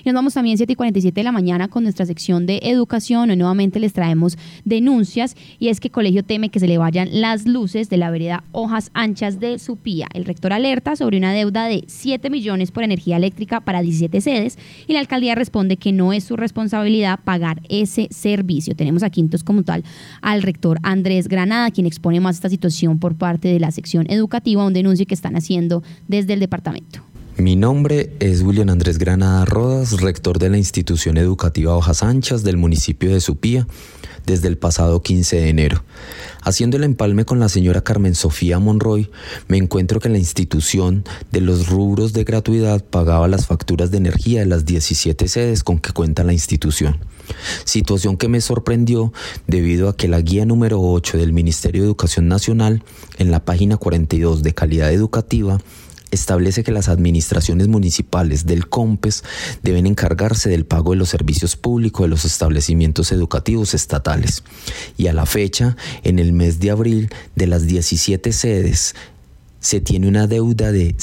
Y nos vamos también 7:47 de la mañana con nuestra sección de educación. Hoy nuevamente les traemos denuncias y es que el colegio teme que se le vayan las luces de la vereda Hojas Anchas de Supía. El rector alerta sobre una deuda de 7 millones por energía eléctrica para 17 sedes y la alcaldía responde que no es su responsabilidad pagar ese servicio. Tenemos aquí entonces como tal al rector Andrés Granada, quien expone más esta situación por parte de la sección educativa, un denuncio que están haciendo desde el departamento. Mi nombre es William Andrés Granada Rodas, rector de la institución educativa Hojas Anchas del municipio de Supía, desde el pasado 15 de enero. Haciendo el empalme con la señora Carmen Sofía Monroy, me encuentro que la institución de los rubros de gratuidad pagaba las facturas de energía de las 17 sedes con que cuenta la institución. Situación que me sorprendió debido a que la guía número 8 del Ministerio de Educación Nacional, en la página 42 de calidad educativa, establece que las administraciones municipales del COMPES deben encargarse del pago de los servicios públicos de los establecimientos educativos estatales. Y a la fecha, en el mes de abril, de las 17 sedes, se tiene una deuda de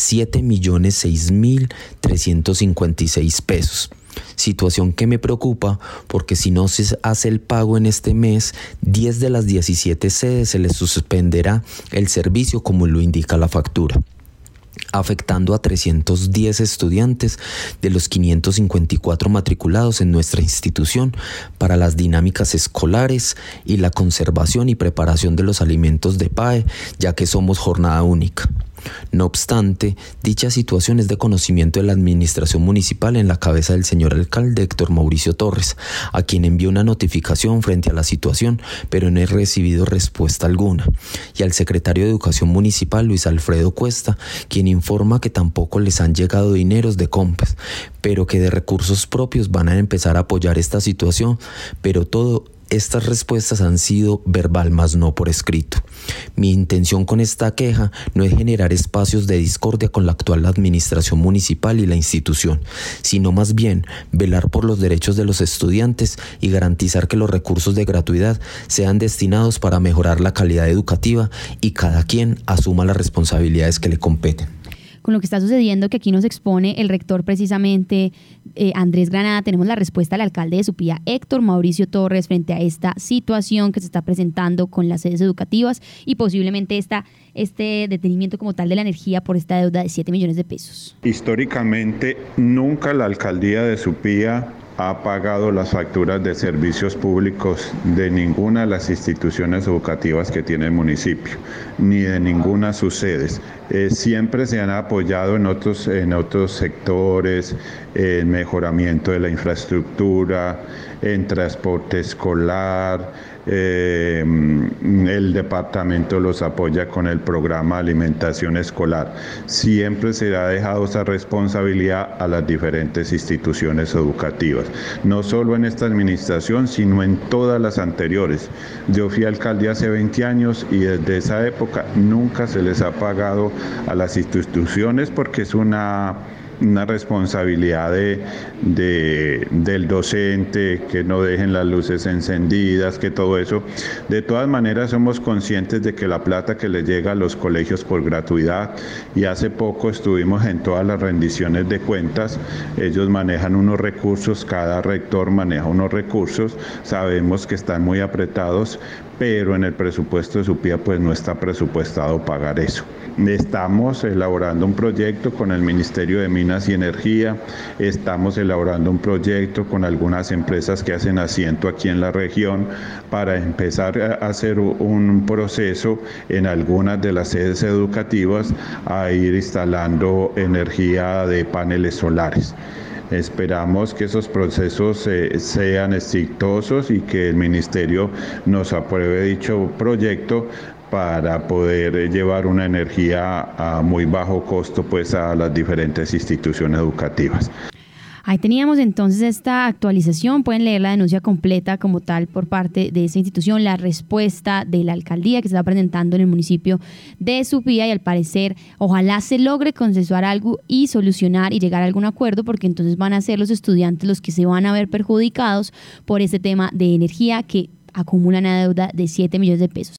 7.006.356 pesos. Situación que me preocupa porque si no se hace el pago en este mes, 10 de las 17 sedes se les suspenderá el servicio como lo indica la factura, afectando a 310 estudiantes de los 554 matriculados en nuestra institución para las dinámicas escolares y la conservación y preparación de los alimentos de PAE, ya que somos jornada única. No obstante, dicha situación es de conocimiento de la administración municipal en la cabeza del señor alcalde Héctor Mauricio Torres, a quien envió una notificación frente a la situación, pero no he recibido respuesta alguna, y al secretario de Educación Municipal Luis Alfredo Cuesta, quien informa que tampoco les han llegado dineros de COMPES, pero que de recursos propios van a empezar a apoyar esta situación, pero estas respuestas han sido verbal, más no por escrito. Mi intención con esta queja no es generar espacios de discordia con la actual administración municipal y la institución, sino más bien velar por los derechos de los estudiantes y garantizar que los recursos de gratuidad sean destinados para mejorar la calidad educativa y cada quien asuma las responsabilidades que le competen. Con lo que está sucediendo, que aquí nos expone el rector precisamente, Andrés Granada, tenemos la respuesta del alcalde de Supía, Héctor Mauricio Torres, frente a esta situación que se está presentando con las sedes educativas y posiblemente este detenimiento como tal de la energía por esta deuda de 7 millones de pesos. Históricamente, nunca la alcaldía de Supía ha pagado las facturas de servicios públicos de ninguna de las instituciones educativas que tiene el municipio, ni de ninguna de sus sedes. Siempre se han apoyado en otros sectores, en mejoramiento de la infraestructura, en transporte escolar. El departamento los apoya con el programa de alimentación escolar. Siempre se ha dejado esa responsabilidad a las diferentes instituciones educativas, no solo en esta administración, sino en todas las anteriores. Yo fui alcalde hace 20 años y desde esa época nunca se les ha pagado a las instituciones porque es una responsabilidad del docente, que no dejen las luces encendidas, que todo eso. De todas maneras somos conscientes de que la plata que les llega a los colegios por gratuidad, y hace poco estuvimos en todas las rendiciones de cuentas, ellos manejan unos recursos, cada rector maneja unos recursos, sabemos que están muy apretados, pero en el presupuesto de Supía pues no está presupuestado pagar eso. Estamos elaborando un proyecto con el Ministerio de Minas y Energía, estamos elaborando un proyecto con algunas empresas que hacen asiento aquí en la región para empezar a hacer un proceso en algunas de las sedes educativas a ir instalando energía de paneles solares. Esperamos que esos procesos sean exitosos y que el Ministerio nos apruebe dicho proyecto para poder llevar una energía a muy bajo costo pues a las diferentes instituciones educativas. Ahí teníamos entonces esta actualización, pueden leer la denuncia completa como tal por parte de esa institución, la respuesta de la alcaldía que se está presentando en el municipio de Supía y al parecer ojalá se logre consensuar algo y solucionar y llegar a algún acuerdo porque entonces van a ser los estudiantes los que se van a ver perjudicados por este tema de energía que acumulan una deuda de 7 millones de pesos.